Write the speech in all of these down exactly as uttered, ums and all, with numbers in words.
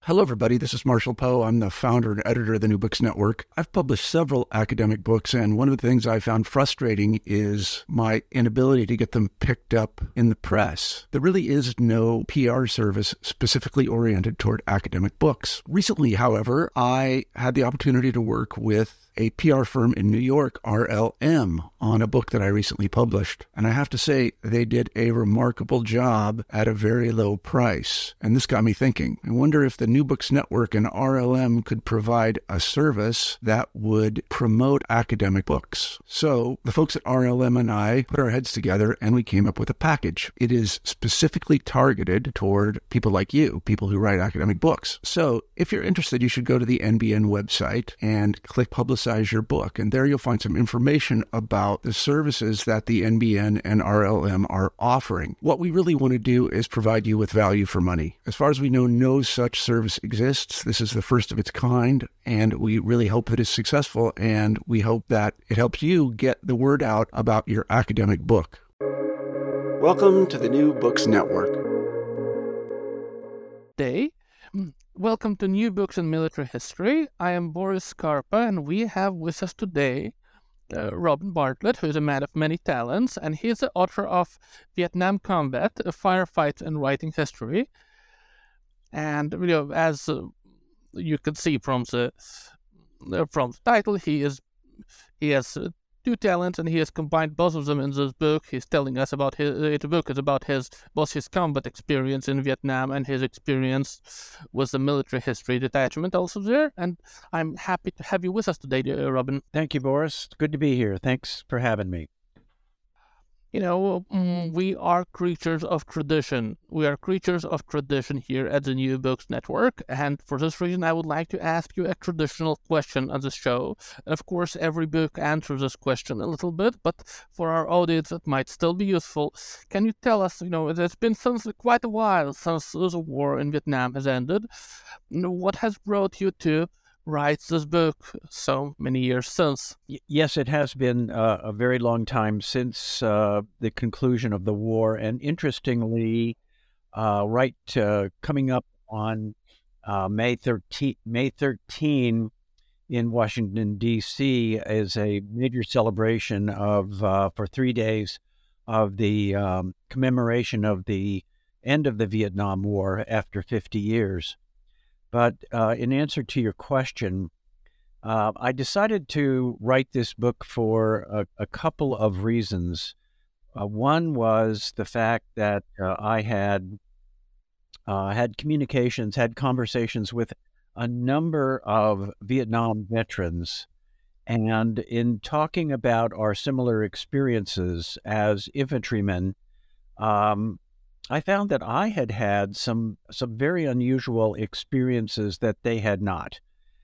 Hello, everybody. This is Marshall Poe. I'm the founder and editor of the New Books Network. I've published several academic books, and one of the things I found frustrating is my inability to get them picked up in the press. There really is no P R service specifically oriented toward academic books. Recently, however, I had the opportunity to work with a P R firm in New York, R L M, on a book that I recently published. And I have to say, they did a remarkable job at a very low price. And this got me thinking. I wonder if the New Books Network and R L M could provide a service that would promote academic books. So the folks at R L M and I put our heads together and we came up with a package. It is specifically targeted toward people like you, people who write academic books. So if you're interested, you should go to the N B N website and click Publicize your book. And there you'll find some information about the services that the N B N and R L M are offering. What we really want to do is provide you with value for money. As far as we know, no such service exists. This is the first of its kind, and we really hope that it's successful, and we hope that it helps you get the word out about your academic book. Welcome to the New Books Network. Day. Welcome to New Books in Military History. I am Boris Scarpa, and we have with us today uh, Robin Bartlett, who is a man of many talents, and he is the author of Vietnam Combat, a Firefight and Writing History. And you know, as uh, you can see from the uh, from the title, he is he has uh, two talents, and he has combined both of them in this book. He's telling us about his uh, the book is about his both his combat experience in Vietnam and his experience with the military history detachment also there. And I'm happy to have you with us today, uh, Robin. Thank you, Boris. Good to be here. Thanks for having me. You know, mm, we are creatures of tradition. We are creatures of tradition here at the New Books Network, and for this reason, I would like to ask you a traditional question on the show. And of course, every book answers this question a little bit, but for our audience, it might still be useful. Can you tell us, you know, it's been since quite a while since the war in Vietnam has ended. What has brought you to writes this book so many years since? Yes, it has been uh, a very long time since uh, the conclusion of the war. And interestingly, uh, right uh, coming up on uh, May thirteenth, May thirteenth in Washington, D C is a major celebration of, uh, for three days, of the um, commemoration of the end of the Vietnam War after fifty years. But uh, in answer to your question, uh, I decided to write this book for a, a couple of reasons. Uh, one was the fact that uh, I had uh, had communications, had conversations with a number of Vietnam veterans. And in talking about our similar experiences as infantrymen, um, I found that I had had some some very unusual experiences that they had not,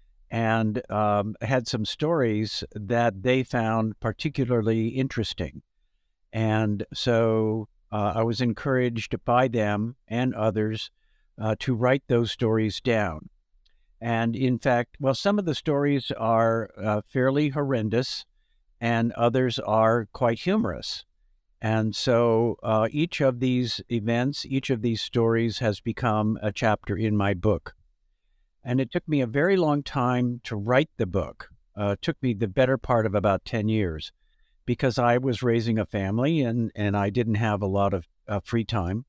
and um, had some stories that they found particularly interesting. And so uh, I was encouraged by them and others uh, to write those stories down. And in fact, well, some of the stories are uh, fairly horrendous, and others are quite humorous. And so uh, each of these events, each of these stories has become a chapter in my book. And it took me a very long time to write the book. Uh, it took me the better part of about ten years because I was raising a family and, and I didn't have a lot of uh, free time.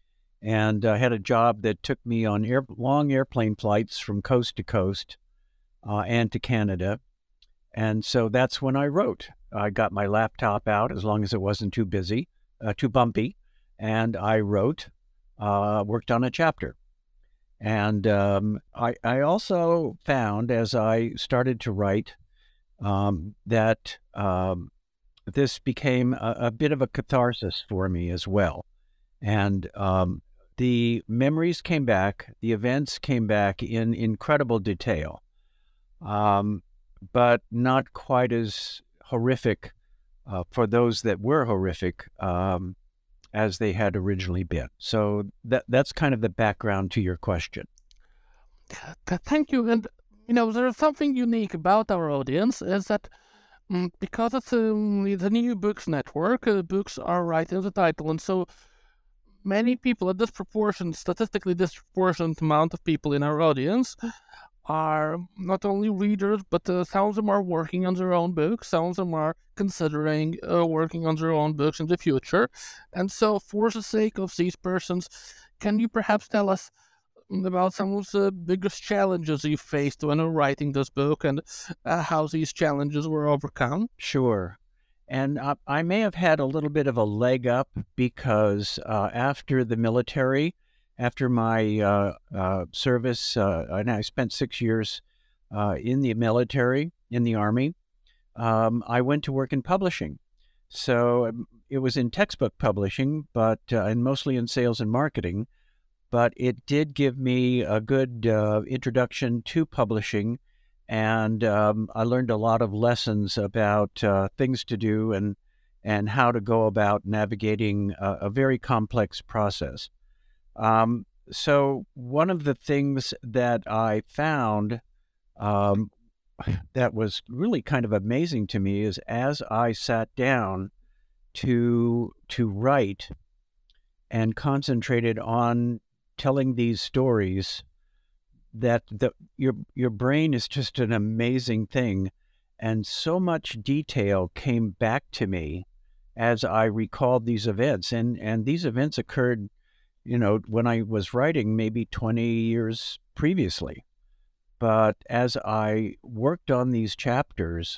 And I had a job that took me on air, long airplane flights from coast to coast uh, and to Canada. And so that's when I wrote. I got my laptop out as long as it wasn't too busy, uh, too bumpy, and I wrote, uh, worked on a chapter. And um, I, I also found as I started to write um, that um, this became a, a bit of a catharsis for me as well. And um, the memories came back, the events came back in incredible detail, um, but not quite as horrific uh, for those that were horrific um, as they had originally been. So that that's kind of the background to your question. Thank you. And, you know, there's something unique about our audience is that um, because it's um, the New Books Network, uh, books are right in the title. And so many people, a disproportionate, statistically disproportionate amount of people in our audience are not only readers, but uh, some of them are working on their own books, some of them are considering uh, working on their own books in the future. And so, for the sake of these persons, can you perhaps tell us about some of the biggest challenges you faced when writing this book and uh, how these challenges were overcome? Sure. And uh, I may have had a little bit of a leg up because uh, after the military, after my uh, uh, service, uh, and I spent six years uh, in the military, in the Army, um, I went to work in publishing. So um, it was in textbook publishing, but uh, and mostly in sales and marketing. But it did give me a good uh, introduction to publishing, and um, I learned a lot of lessons about uh, things to do and and how to go about navigating a, a very complex process. Um, so one of the things that I found um, that was really kind of amazing to me is as I sat down to to write and concentrated on telling these stories, that the your your brain is just an amazing thing, and so much detail came back to me as I recalled these events, and and these events occurred, you know, when I was writing maybe twenty years previously. But as I worked on these chapters,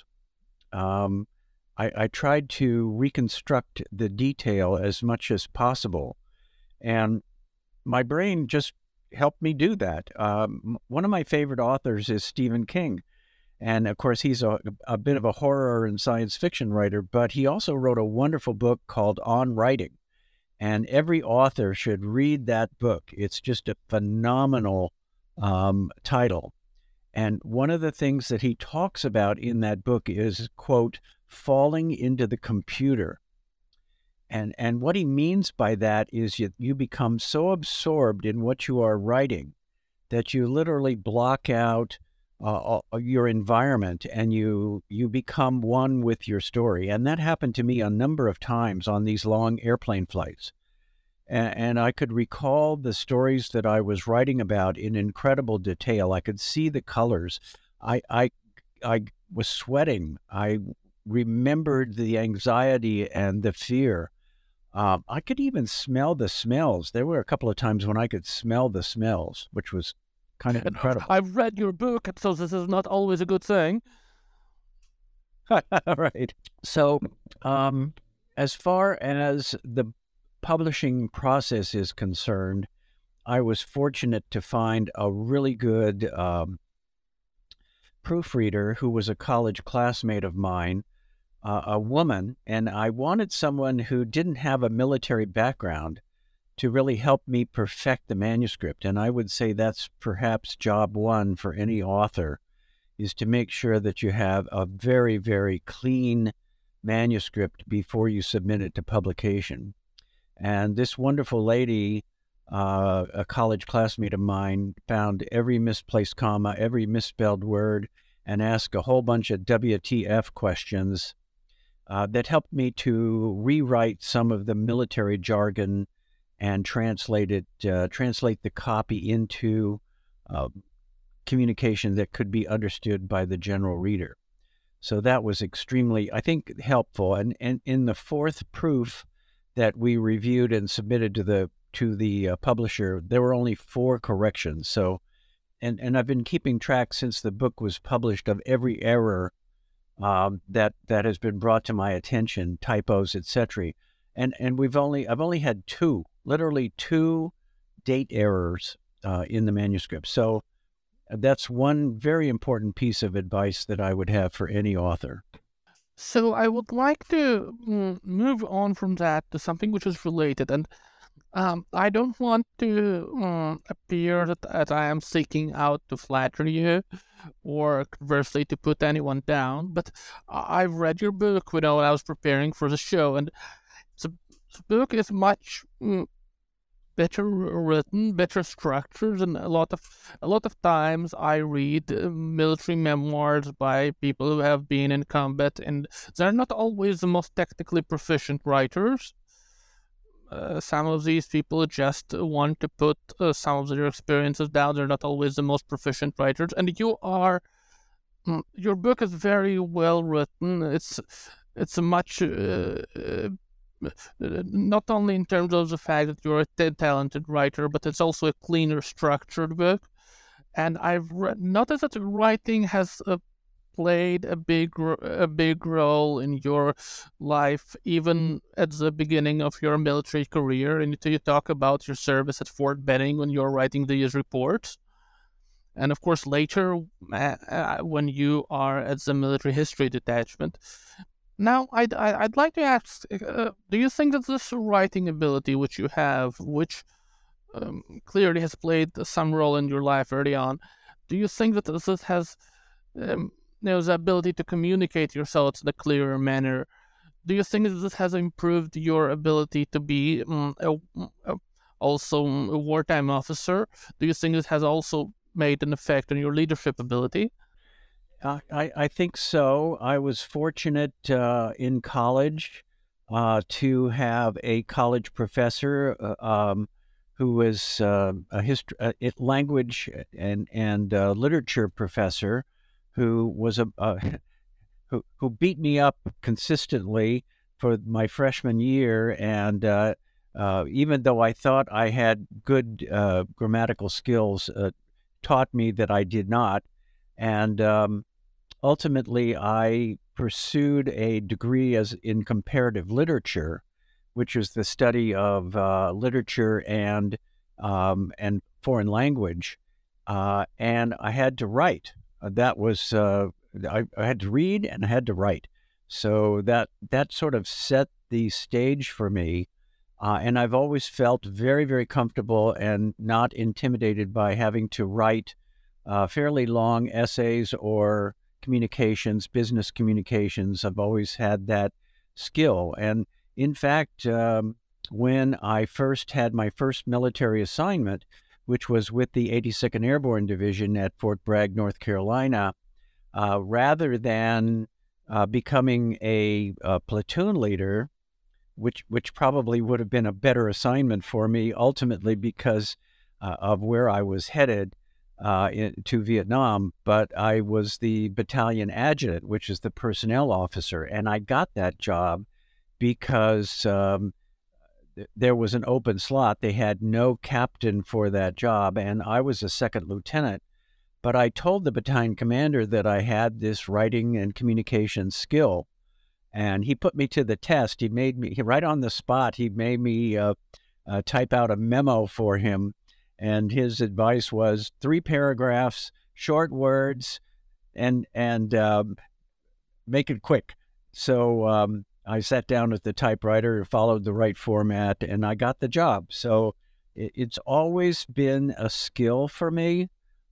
um, I, I tried to reconstruct the detail as much as possible, and my brain just helped me do that. Um, one of my favorite authors is Stephen King. And of course, he's a, a bit of a horror and science fiction writer, but he also wrote a wonderful book called On Writing. And every author should read that book. It's just a phenomenal um, title. And one of the things that he talks about in that book is, quote, falling into the computer. And and what he means by that is you, you become so absorbed in what you are writing that you literally block out uh, your environment and you you become one with your story. And that happened to me a number of times on these long airplane flights. And, and I could recall the stories that I was writing about in incredible detail. I could see the colors. I I I was sweating. I remembered the anxiety and the fear. Um, I could even smell the smells. There were a couple of times when I could smell the smells, which was kind of incredible. I've read your book, so this is not always a good thing. Right. So um, as far as the publishing process is concerned, I was fortunate to find a really good um, proofreader who was a college classmate of mine, Uh, a woman, and I wanted someone who didn't have a military background to really help me perfect the manuscript. And I would say that's perhaps job one for any author, is to make sure that you have a very, very clean manuscript before you submit it to publication. And this wonderful lady, uh, a college classmate of mine, found every misplaced comma, every misspelled word, and asked a whole bunch of W T F questions Uh, that helped me to rewrite some of the military jargon and translate it, uh, translate the copy into uh, communication that could be understood by the general reader. So that was extremely, I think, helpful. And, and in the fourth proof that we reviewed and submitted to the to the uh, publisher, there were only four corrections. So, and and I've been keeping track since the book was published of every error Um, that that has been brought to my attention, typos, et cetera. And and we've only I've only had two, literally two date errors uh, in the manuscript. So that's one very important piece of advice that I would have for any author. So I would like to mm, move on from that to something which is related, and um, I don't want to um, appear that, that I am seeking out to flatter you, or conversely to put anyone down. But I- I've read your book, you know, when I was preparing for the show, and the, the book is much mm, better written, better structured, and a lot of a lot of times I read uh, military memoirs by people who have been in combat, and they're not always the most technically proficient writers. uh, some of these people just want to put uh, some of their experiences down. They're not always the most proficient writers, and you are. mm, Your book is very well written. It's it's a much uh, uh, not only in terms of the fact that you're a t- talented writer, but it's also a cleaner, structured book. And I've re- noticed that writing has uh, played a big ro- a big role in your life, even at the beginning of your military career. And you talk about your service at Fort Benning when you're writing these reports, and of course later uh, uh, when you are at the military history detachment. Now, I'd I- I'd like to ask: uh, do you think that this writing ability which you have, which um, clearly has played some role in your life early on, do you think that this has um, you know, the ability to communicate your thoughts in a clearer manner? Do you think that this has improved your ability to be um, a, a, also a wartime officer? Do you think this has also made an effect on your leadership ability? Uh, I, I think so. I was fortunate uh, in college uh, to have a college professor uh, um, who was uh, a history, uh, it, language and and uh, literature professor, who was a uh, who who beat me up consistently for my freshman year, and uh, uh, even though I thought I had good uh, grammatical skills, uh, taught me that I did not, and um, ultimately I pursued a degree as in comparative literature, which is the study of uh, literature and um, and foreign language, uh, and I had to write. Uh, that was uh, I, I had to read and I had to write, so that that sort of set the stage for me, uh, and I've always felt very very comfortable and not intimidated by having to write uh, fairly long essays or communications, business communications. I've always had that skill, and in fact, um, when I first had my first military assignment, which was with the eighty-second Airborne Division at Fort Bragg, North Carolina, uh, rather than uh, becoming a, a platoon leader, which which probably would have been a better assignment for me ultimately because uh, of where I was headed uh, in, to Vietnam, but I was the battalion adjutant, which is the personnel officer, and I got that job because um, th- there was an open slot. They had no captain for that job, and I was a second lieutenant. But I told the battalion commander that I had this writing and communication skill, and he put me to the test. He made me, right on the spot, he made me uh, uh, type out a memo for him, and his advice was three paragraphs, short words, and and um, make it quick. So um, I sat down at the typewriter, followed the right format, and I got the job. So it, it's always been a skill for me.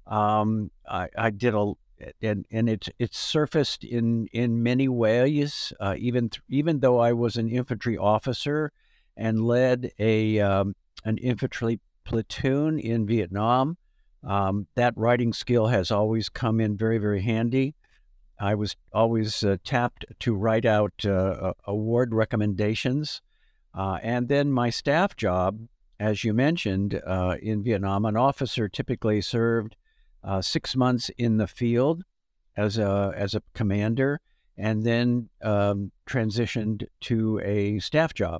Um, I, I did a, and and it's it's surfaced in in many ways. Uh, even th- even though I was an infantry officer and led a um, an infantry platoon in Vietnam, um, that writing skill has always come in very very handy. I was always uh, tapped to write out uh, award recommendations. Uh, and then my staff job, as you mentioned, uh, in Vietnam, an officer typically served uh, six months in the field as a, as a commander, and then um, transitioned to a staff job.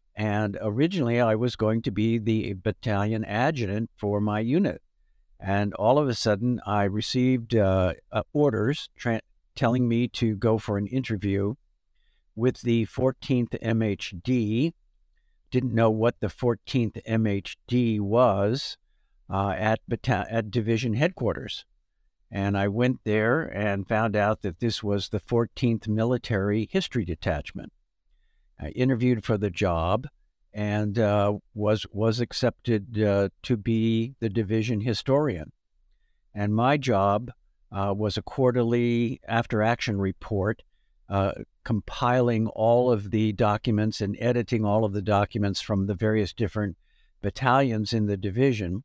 And originally I was going to be the battalion adjutant for my unit. And all of a sudden I received uh, uh, orders tra- telling me to go for an interview with the fourteenth M H D. Didn't know what the fourteenth M H D was uh, at, bata- at division headquarters. And I went there and found out that this was the fourteenth Military History Detachment. I interviewed for the job and uh, was was accepted uh, to be the division historian. And my job uh, was a quarterly after-action report, uh, compiling all of the documents and editing all of the documents from the various different battalions in the division.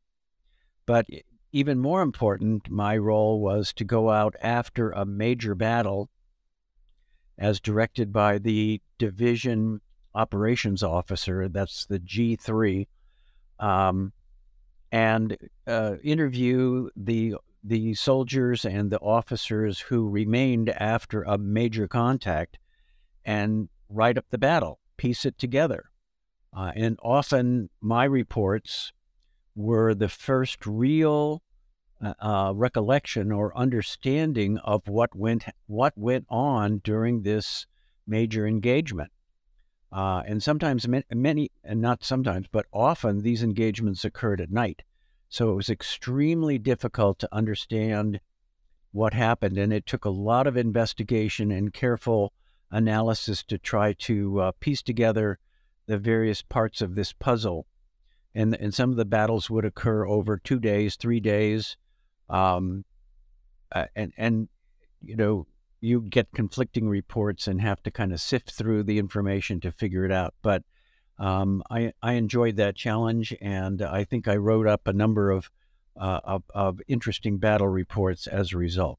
But even more important, my role was to go out after a major battle as directed by the division operations officer, that's the G three, um, and uh, interview the the soldiers and the officers who remained after a major contact and write up the battle, piece it together. Uh, and often my reports were the first real uh, uh, recollection or understanding of what went what went on during this major engagement. Uh, and sometimes many, many, and not sometimes, but often these engagements occurred at night. So it was extremely difficult to understand what happened, and it took a lot of investigation and careful analysis to try to uh, piece together the various parts of this puzzle. And, and some of the battles would occur over two days, three days, um, uh, and and you know you get conflicting reports and have to kind of sift through the information to figure it out. But um, I I enjoyed that challenge, and I think I wrote up a number of uh, of, of interesting battle reports as a result.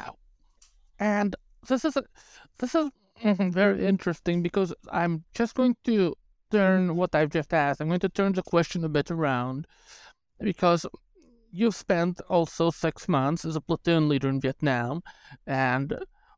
And this is a, this is very interesting, because I'm just going to turn what I've just asked. I'm going to turn the question a bit around, because you've spent also six months as a platoon leader in Vietnam, and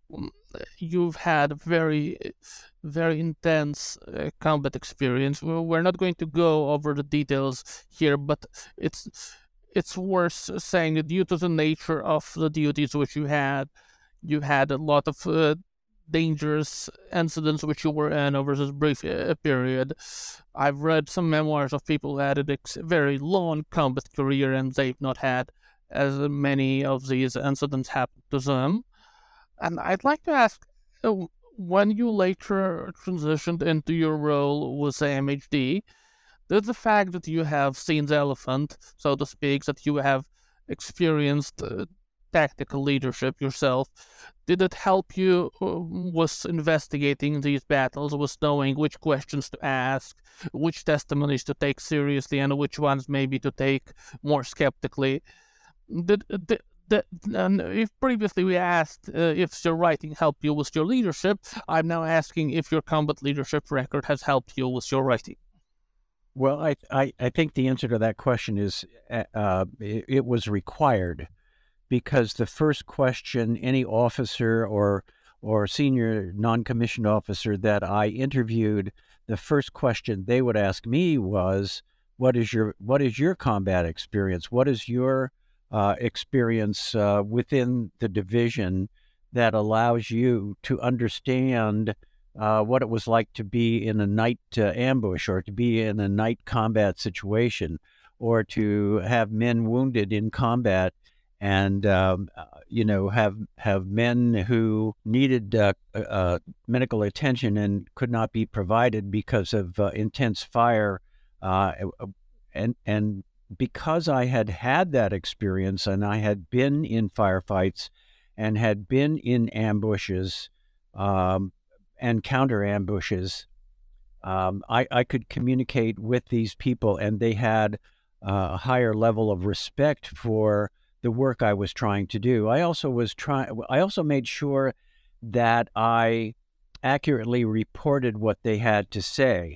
you've had very, very intense uh, combat experience. We're not going to go over the details here, but it's it's worth saying that due to the nature of the duties which you had, you had a lot of uh, dangerous incidents which you were in over this brief uh, period. I've read some memoirs of people who had a ex- very long combat career, and they've not had as many of these incidents happen to them. And I'd like to ask, uh, when you later transitioned into your role with the M H D, did the fact that you have seen the elephant, so to speak, that you have experienced uh, tactical leadership yourself, did it help you uh, with investigating these battles, with knowing which questions to ask, which testimonies to take seriously, and which ones maybe to take more skeptically? Did, did, did, and if previously we asked uh, if your writing helped you with your leadership, I'm now asking if your combat leadership record has helped you with your writing. Well, I I, I think the answer to that question is uh, it, it was required, because the first question any officer or or senior non-commissioned officer that I interviewed, the first question they would ask me was, "What is your what is your combat experience? What is your uh, experience uh, within the division that allows you to understand uh, what it was like to be in a night uh, ambush, or to be in a night combat situation, or to have men wounded in combat?" And, um, uh, you know, have have men who needed uh, uh, medical attention and could not be provided because of uh, intense fire. Uh, and, and because I had had that experience, and I had been in firefights and had been in ambushes um, and counter ambushes, um, I, I could communicate with these people, and they had uh, a higher level of respect for the work I was trying to do. I also was trying. I also made sure that I accurately reported what they had to say,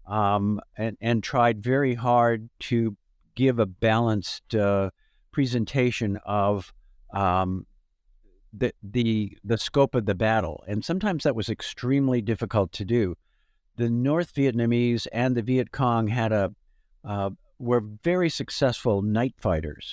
um, and and tried very hard to give a balanced uh, presentation of um, the the the scope of the battle. And sometimes that was extremely difficult to do. The North Vietnamese and the Viet Cong had a uh, were very successful night fighters.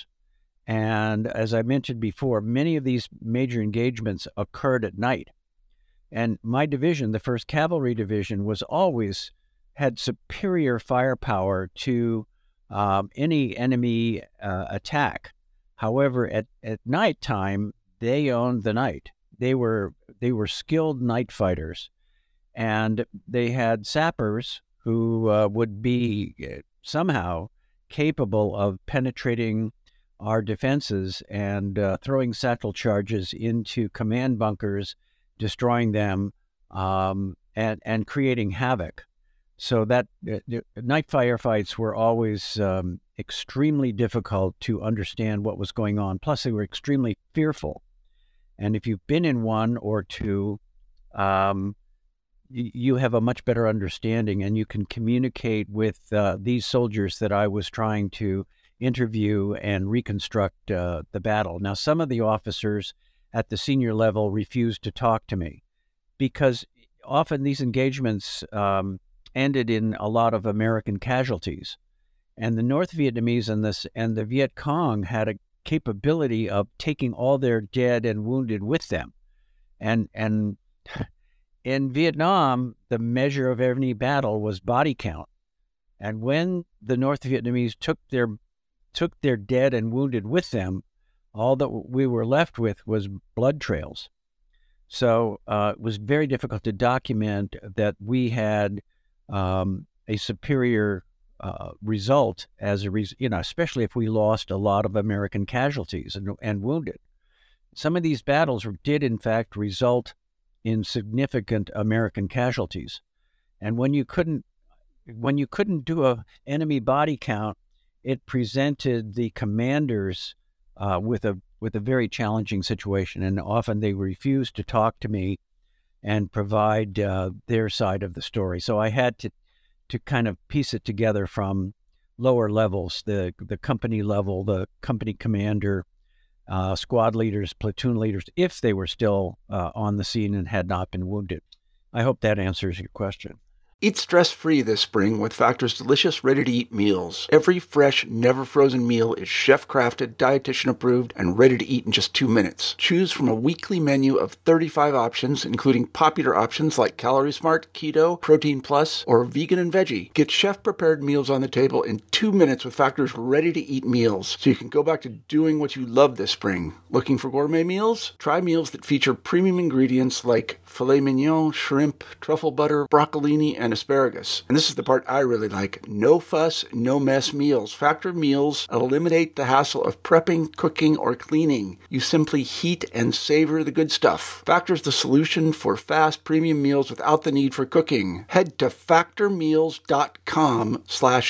And as I mentioned before, many of these major engagements occurred at night. And my division, the first Cavalry Division, was always had superior firepower to um, any enemy uh, attack. However, at, at nighttime, they owned the night. They were they were skilled night fighters, and they had sappers who uh, would be somehow capable of penetrating our defenses and uh, throwing satchel charges into command bunkers, destroying them, um, and and creating havoc. So that uh, night firefights were always um, extremely difficult to understand what was going on. Plus, they were extremely fearful. And if you've been in one or two, um, y- you have a much better understanding, and you can communicate with uh, these soldiers that I was trying to interview and reconstruct uh, the battle. Now, some of the officers at the senior level refused to talk to me because often these engagements um, ended in a lot of American casualties. And the North Vietnamese and this and the Viet Cong had a capability of taking all their dead and wounded with them. And and in Vietnam, the measure of any battle was body count. And when the North Vietnamese took their took their dead and wounded with them, all that we were left with was blood trails. So uh, it was very difficult to document that we had um, a superior uh, result as a result, you know, especially if we lost a lot of American casualties and, and wounded. Some of these battles did, in fact, result in significant American casualties. And when you couldn't, when you couldn't do a enemy body count, it presented the commanders uh, with a with a very challenging situation, and often they refused to talk to me and provide uh, their side of the story. So I had to to kind of piece it together from lower levels, the the company level, the company commander, uh, squad leaders, platoon leaders, if they were still uh, on the scene and had not been wounded. I hope that answers your question. Eat stress-free this spring with Factor's delicious, ready-to-eat meals. Every fresh, never-frozen meal is chef-crafted, dietitian-approved, and ready to eat in just two minutes. Choose from a weekly menu of thirty-five options, including popular options like Calorie Smart, Keto, Protein Plus, or Vegan and Veggie. Get chef-prepared meals on the table in two minutes with Factor's ready-to-eat meals, so you can go back to doing what you love this spring. Looking for gourmet meals? Try meals that feature premium ingredients like filet mignon, shrimp, truffle butter, broccolini, and asparagus. And this is the part I really like. No fuss, no mess meals. Factor meals eliminate the hassle of prepping, cooking, or cleaning. You simply heat and savor the good stuff. Factor's the solution for fast premium meals without the need for cooking. Head to factormeals.com slash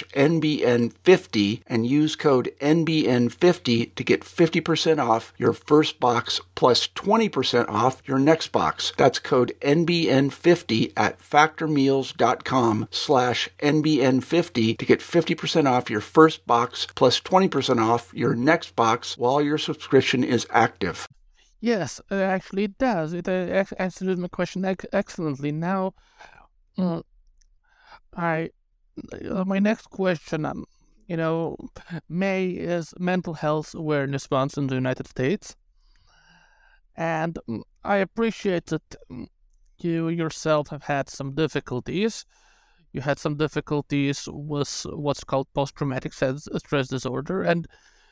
NBN50 and use code N B N fifty to get fifty percent off your first box plus twenty percent off your next box. That's code N B N fifty at factormeals.com slash N B N fifty to get fifty percent off your first box plus twenty percent off your next box while your subscription is active. Yes, uh, actually it does. It uh, answers my question ex- excellently. Now, uh, I uh, my next question, um, you know, May is Mental Health Awareness Month in the United States, and um, I appreciate that um, you yourself have had some difficulties. You had some difficulties with what's called post-traumatic stress disorder, and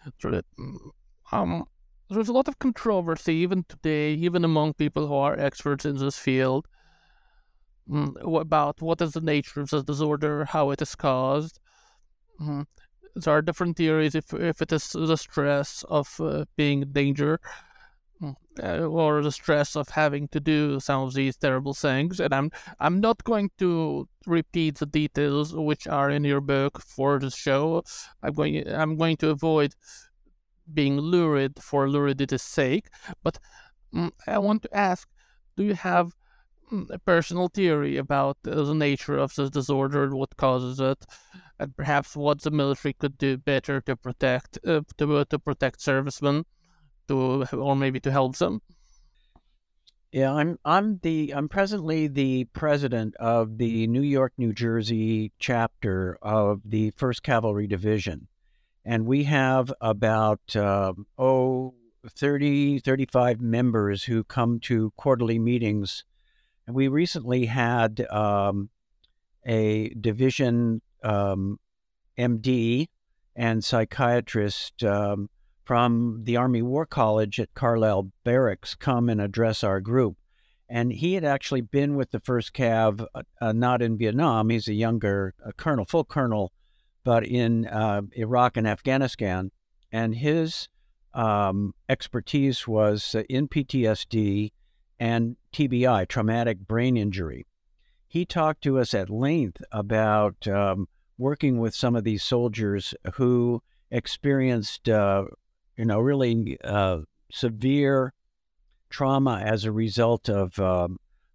um, there's a lot of controversy even today, even among people who are experts in this field, um, about what is the nature of this disorder, how it is caused. Um, there are different theories if if it is the stress of uh, being in danger, Uh, or the stress of having to do some of these terrible things. And I'm I'm not going to repeat the details which are in your book for the show. I'm going I'm going to avoid being lurid for luridity's sake. But um, I want to ask: do you have um, a personal theory about uh, the nature of this disorder, what causes it, and perhaps what the military could do better to protect uh, to to protect servicemen? To, or maybe to help them? Yeah, I'm I'm the I'm presently the president of the New York, New Jersey chapter of the First Cavalry Division, and we have about uh, oh thirty, thirty-five members who come to quarterly meetings, and we recently had um, a division um, M D and psychiatrist. Um, from the Army War College at Carlisle Barracks come and address our group. And he had actually been with the first Cav, uh, uh, not in Vietnam. He's a younger a colonel, full colonel, but in uh, Iraq and Afghanistan. And his um, expertise was uh, in P T S D and T B I, traumatic brain injury. He talked to us at length about um, working with some of these soldiers who experienced uh, you know, really uh, severe trauma as a result of um,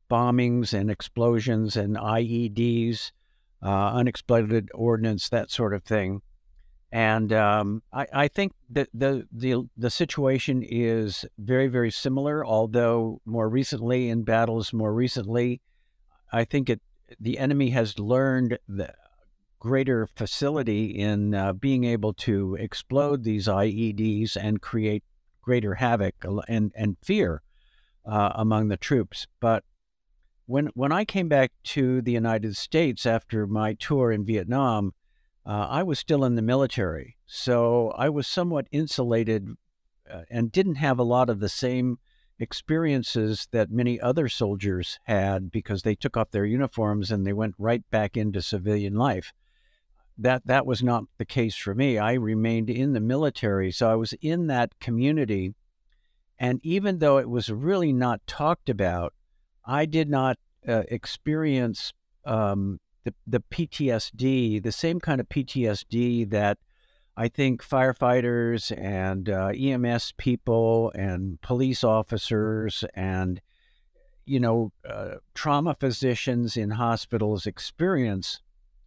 bombings and explosions and I E Ds, uh, unexploded ordnance, that sort of thing. And um, I, I think that the, the the situation is very, very similar, although more recently in battles, more recently, I think it the enemy has learned the greater facility in uh, being able to explode these I E Ds and create greater havoc and, and fear uh, among the troops. But when when I came back to the United States after my tour in Vietnam, Uh, I was still in the military, so I was somewhat insulated uh, and didn't have a lot of the same experiences that many other soldiers had because they took off their uniforms and they went right back into civilian life. That that was not the case for me. I remained in the military, so I was in that community. And even though it was really not talked about, I did not uh, experience um, The, the P T S D, the same kind of P T S D that I think firefighters and uh, E M S people and police officers and, you know, uh, trauma physicians in hospitals experience.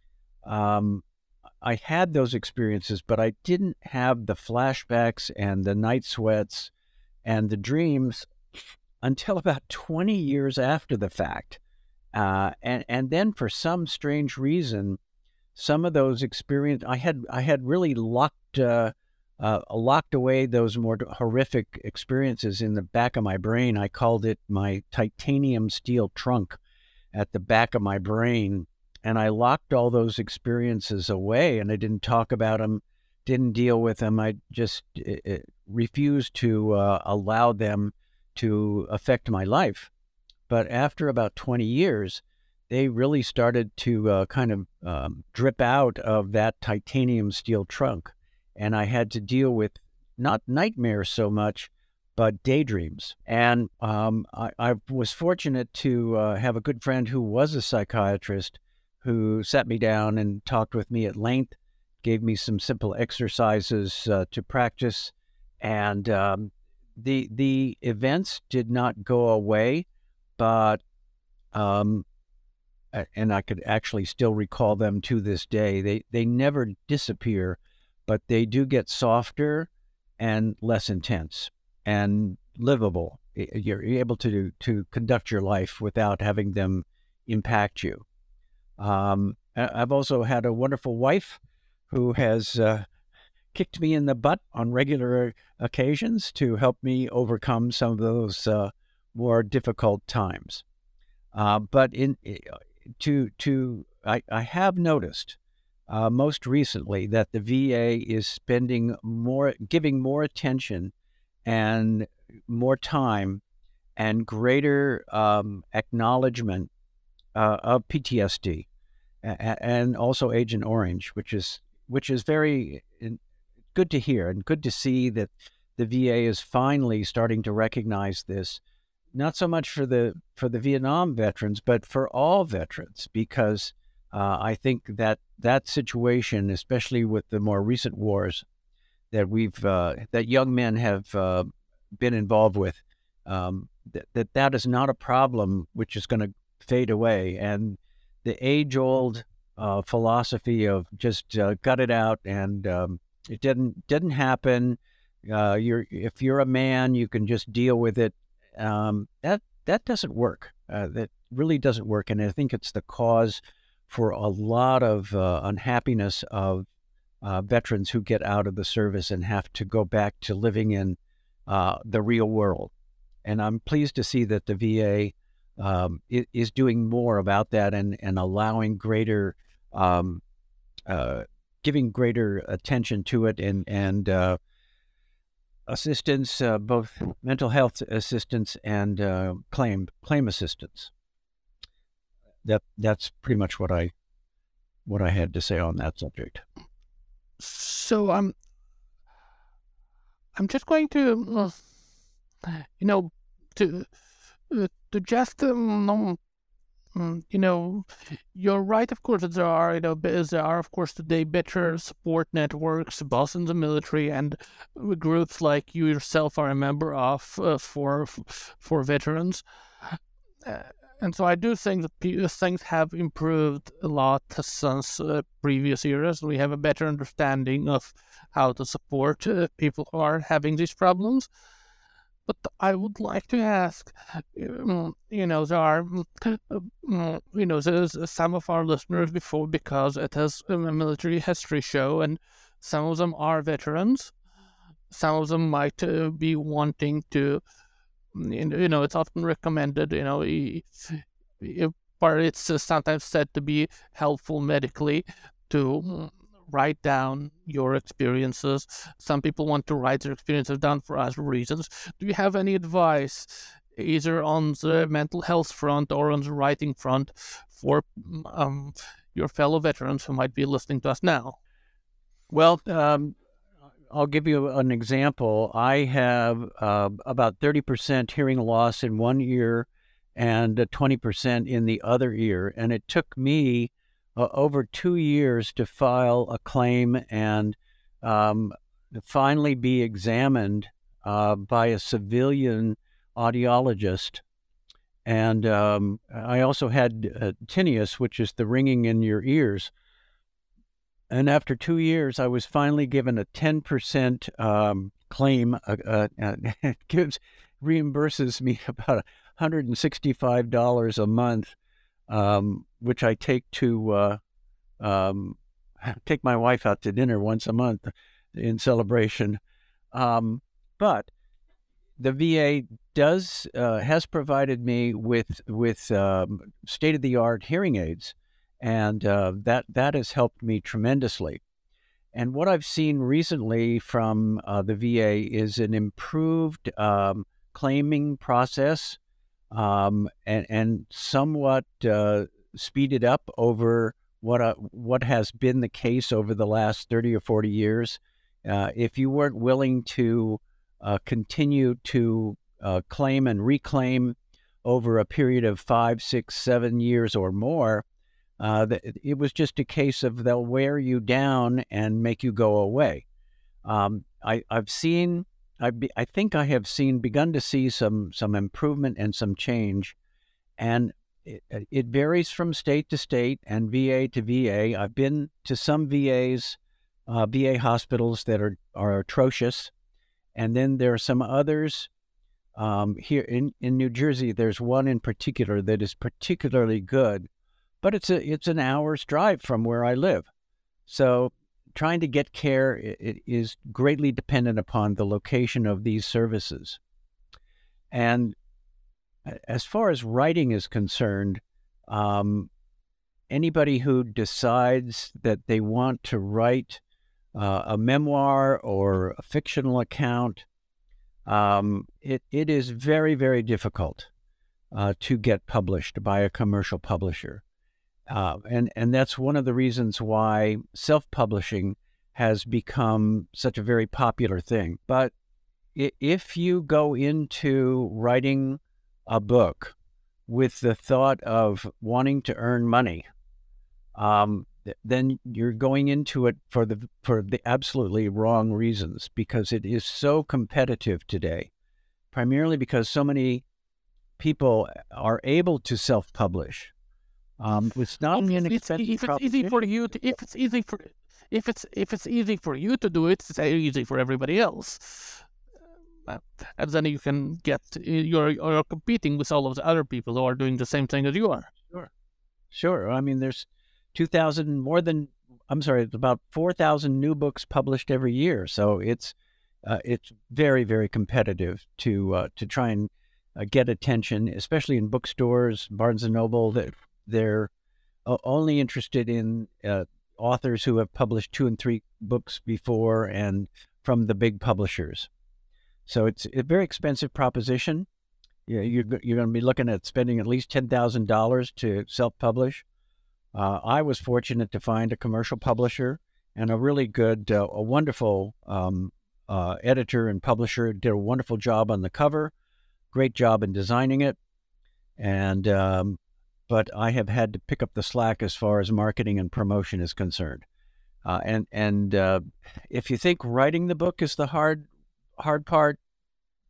Um, I had those experiences, but I didn't have the flashbacks and the night sweats and the dreams until about twenty years after the fact. Uh, and and then for some strange reason, some of those experience I had I had really locked uh, uh, locked away those more horrific experiences in the back of my brain. I called it my titanium steel trunk at the back of my brain, and I locked all those experiences away, and I didn't talk about them, didn't deal with them. I just it, it refused to uh, allow them to affect my life. But after about twenty years, they really started to uh, kind of um, drip out of that titanium steel trunk. And I had to deal with not nightmares so much, but daydreams. And um, I, I was fortunate to uh, have a good friend who was a psychiatrist who sat me down and talked with me at length, gave me some simple exercises uh, to practice. And um, the the events did not go away. But, um, and I could actually still recall them to this day. They they never disappear, but they do get softer and less intense and livable. You're able to to conduct your life without having them impact you. Um, I've also had a wonderful wife who has uh, kicked me in the butt on regular occasions to help me overcome some of those Uh, more difficult times. Uh, but in to to I, I have noticed uh, most recently that the V A is spending more, giving more attention and more time and greater um, acknowledgement uh, of P T S D a- and also Agent Orange, which is which is very good to hear and good to see that the V A is finally starting to recognize this. Not so much for the for the Vietnam veterans, but for all veterans, because uh, I think that that situation, especially with the more recent wars that we've uh, that young men have uh, been involved with, um, that, that that is not a problem which is going to fade away. And the age-old uh, philosophy of just uh, gut it out and um, it didn't didn't happen. Uh, you're if you're a man, you can just deal with it. Um, that that doesn't work. Uh, that really doesn't work, and I think it's the cause for a lot of uh, unhappiness of uh, veterans who get out of the service and have to go back to living in uh, the real world. And I'm pleased to see that the V A um, is doing more about that and and allowing greater, um, uh, giving greater attention to it and and. Uh, assistance, uh, both mental health assistance and uh, claim claim assistance. That that's pretty much what I what I had to say on that subject. So I'm um, I'm just going to, uh, you know, to uh, to just um, Mm, you know, you're right. Of course, there are you know there are of course today better support networks, both in the military and groups like you yourself are a member of uh, for for veterans. Uh, And so I do think that pe- things have improved a lot since uh, previous eras. We have a better understanding of how to support uh, people who are having these problems. But I would like to ask, um, you know, there are, um, you know, there's some of our listeners before, because it is a military history show, and some of them are veterans. Some of them might uh, be wanting to, you know, it's often recommended, you know, but it's uh, sometimes said to be helpful medically to write down your experiences. Some people want to write their experiences down for other reasons. Do you have any advice, either on the mental health front or on the writing front, for um, your fellow veterans who might be listening to us now? Well, um, I'll give you an example. I have uh, about thirty percent hearing loss in one ear and twenty percent in the other ear. And it took me uh, over two years to file a claim and um, finally be examined uh, by a civilian audiologist. And um, I also had uh, tinnitus, which is the ringing in your ears. And after two years, I was finally given a ten percent um, claim. Uh, uh, it gives reimburses me about one hundred sixty-five dollars a month, um, which I take to uh, um, take my wife out to dinner once a month in celebration. Um, but the V A does uh, has provided me with with um, state-of-the-art hearing aids. And uh, that that has helped me tremendously. And what I've seen recently from uh, the V A is an improved um, claiming process um, and, and somewhat uh, speeded up over what uh, what has been the case over the last thirty or forty years. Uh, if you weren't willing to uh, continue to uh, claim and reclaim over a period of five, six, seven years or more, Uh, it was just a case of they'll wear you down and make you go away. Um, I, I've seen, I, be, I think I have seen, begun to see some some improvement and some change, and it, it varies from state to state and V A to V A. I've been to some V As, uh, V A hospitals that are are atrocious, and then there are some others. Um, here in in New Jersey, there's one in particular that is particularly good. But it's a it's an hour's drive from where I live. So trying to get care it is greatly dependent upon the location of these services. And as far as writing is concerned, um, anybody who decides that they want to write uh, a memoir or a fictional account, um, it, it is very, very difficult uh, to get published by a commercial publisher. Uh, and, and that's one of the reasons why self-publishing has become such a very popular thing. But if you go into writing a book with the thought of wanting to earn money, um, then you're going into it for the for the absolutely wrong reasons, because it is so competitive today, primarily because so many people are able to self-publish. Um, it's not an inexpensive if it's proposition. easy for you to, if it's easy for if it's if it's easy for you to do it, it's easy for everybody else. Uh, and then you can get you're you're competing with all of the other people who are doing the same thing as you are. Sure, sure. I mean, there's two thousand more than I'm sorry, it's about four thousand new books published every year. So it's uh, it's very very competitive to uh, to try and uh, get attention, especially in bookstores, Barnes and Noble. That they're only interested in uh, authors who have published two and three books before and from the big publishers. So it's a very expensive proposition. You know, you're, you're going to be looking at spending at least ten thousand dollars to self-publish. Uh, I was fortunate to find a commercial publisher and a really good, uh, a wonderful um, uh, editor and publisher. Did a wonderful job on the cover, great job in designing it. And um, but I have had to pick up the slack as far as marketing and promotion is concerned. Uh, and and uh, if you think writing the book is the hard hard part,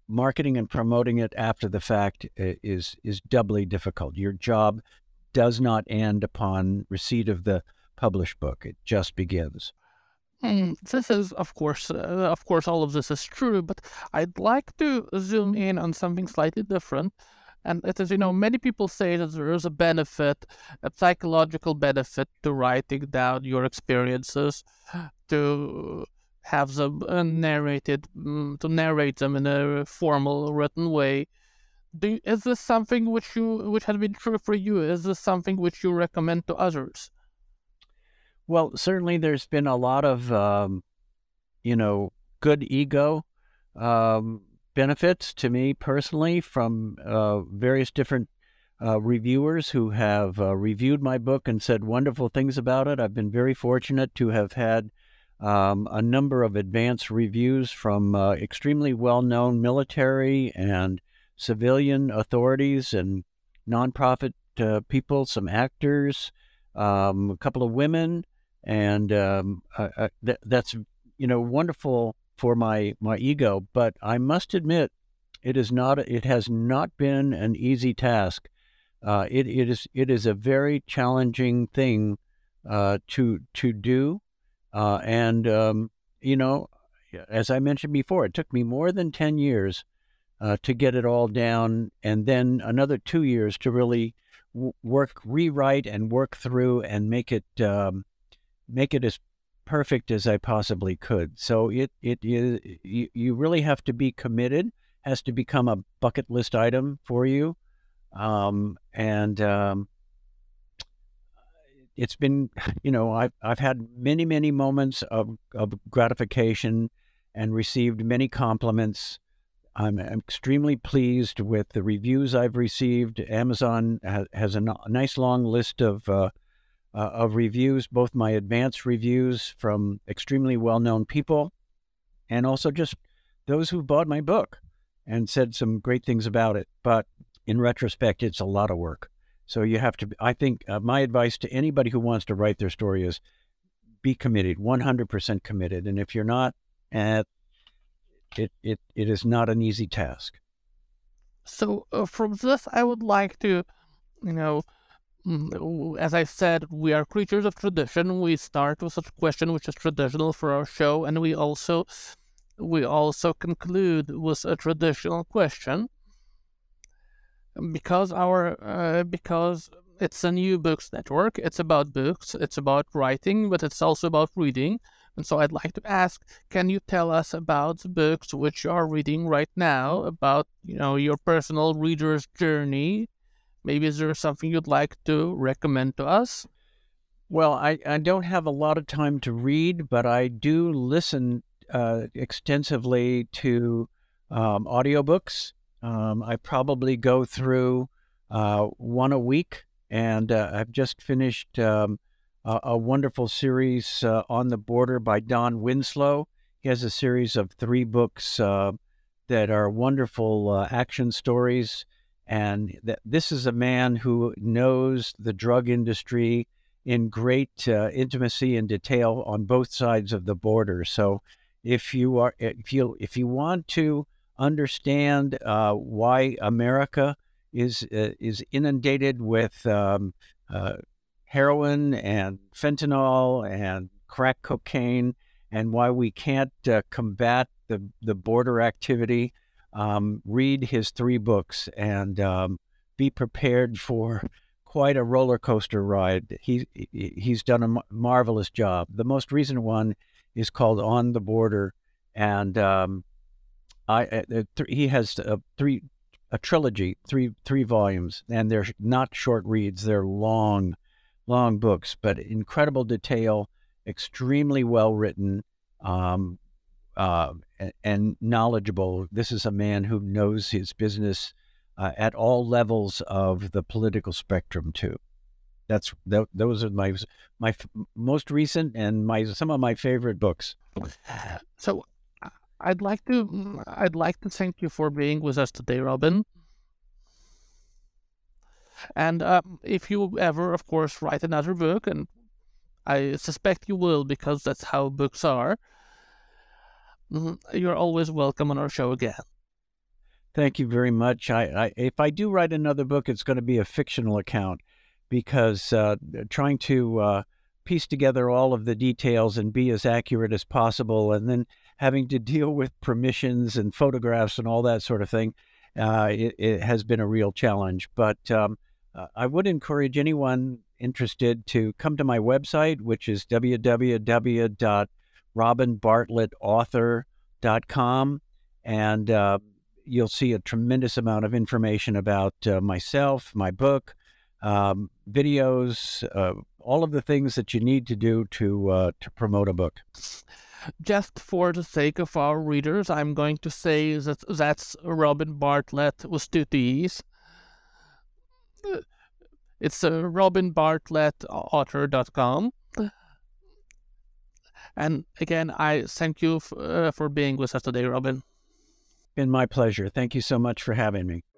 marketing and promoting it after the fact is is doubly difficult. Your job does not end upon receipt of the published book. It just begins. Mm, this is, of course, uh, of course, all of this is true, but I'd like to zoom in on something slightly different. And it is, you know, many people say that there is a benefit, a psychological benefit to writing down your experiences, to have them uh, narrated, mm, to narrate them in a formal, written way. Do, is this something which you, which has been true for you? Is this something which you recommend to others? Well, certainly there's been a lot of, um, you know, good ego um, benefits to me personally from uh, various different uh, reviewers who have uh, reviewed my book and said wonderful things about it. I've been very fortunate to have had um, a number of advanced reviews from uh, extremely well-known military and civilian authorities and nonprofit uh, people, some actors, um, a couple of women. And um, uh, uh, th- that's, you know, wonderful for my, my ego. But I must admit, it is not. It has not been an easy task. Uh, it it is it is a very challenging thing uh, to to do. Uh, and um, you know, as I mentioned before, it took me more than ten years uh, to get it all down, and then another two years to really w- work, rewrite, and work through and make it. Um, make it as perfect as I possibly could. So it it is you, you really have to be committed, has to become a bucket list item for you. Um, and um, it's been, you know, I've, I've had many, many moments of, of gratification and received many compliments. I'm extremely pleased with the reviews I've received. Amazon ha- has a, n- a nice long list of uh, Uh, of reviews, both my advanced reviews from extremely well-known people and also just those who bought my book and said some great things about it. But in retrospect, it's a lot of work. So you have to, I think uh, my advice to anybody who wants to write their story is be committed, one hundred percent committed. And if you're not, uh, it, it, it is not an easy task. So uh, from this, I would like to, you know, Mm, as I said, we are creatures of tradition. We start with a question which is traditional for our show, and we also we also conclude with a traditional question. Because our uh, because it's a New Books Network, it's about books, it's about writing, but it's also about reading. And so I'd like to ask, can you tell us about the books which you are reading right now, about, you know, your personal reader's journey? Maybe is there something you'd like to recommend to us? Well, I, I don't have a lot of time to read, but I do listen uh, extensively to um, audiobooks. Um, I probably go through uh, one a week, and uh, I've just finished um, a, a wonderful series uh, On the Border by Don Winslow. He has a series of three books uh, that are wonderful uh, action stories. And th- this is a man who knows the drug industry in great uh, intimacy and detail on both sides of the border. So, if you are, if you if you want to understand uh, why America is uh, is inundated with um, uh, heroin and fentanyl and crack cocaine, and why we can't uh, combat the the border activity. Um, read his three books and um, be prepared for quite a roller coaster ride. He, he's done a m- marvelous job. The most recent one is called On the Border, and um, I uh, th- he has a three a trilogy, three three volumes, and they're not short reads. They're long, long books, but incredible detail, extremely well written. Um, Uh, and knowledgeable. This is a man who knows his business uh, at all levels of the political spectrum too. That's th- those are my my f- most recent and my some of my favorite books. So I'd like to I'd like to thank you for being with us today, Robin. And uh, if you ever, of course, write another book, and I suspect you will because that's how books are, you're always welcome on our show again. Thank you very much. I, I if I do write another book, it's going to be a fictional account, because uh, trying to uh, piece together all of the details and be as accurate as possible, and then having to deal with permissions and photographs and all that sort of thing, uh, it, it has been a real challenge. But um, uh, I would encourage anyone interested to come to my website, which is w w w dot robin bartlett author dot com, and uh, you'll see a tremendous amount of information about uh, myself, my book, um, videos, uh, all of the things that you need to do to uh, to promote a book. Just for the sake of our readers, I'm going to say that that's Robin Bartlett with two T's. It's uh, robin bartlett author dot com. And again, I thank you f- uh, for being with us today, Robin. Been my pleasure. Thank you so much for having me.